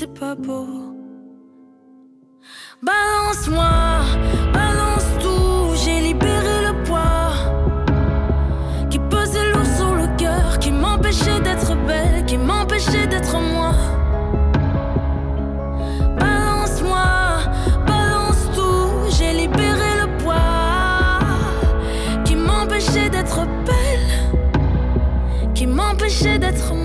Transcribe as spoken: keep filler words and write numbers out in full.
c'est pas beau. Balance-moi, balance tout, j'ai libéré le poids qui pesait lourd sur le cœur, qui m'empêchait d'être belle, qui m'empêchait d'être moi. Balance-moi, balance tout, j'ai libéré le poids qui m'empêchait d'être belle, qui m'empêchait d'être moi.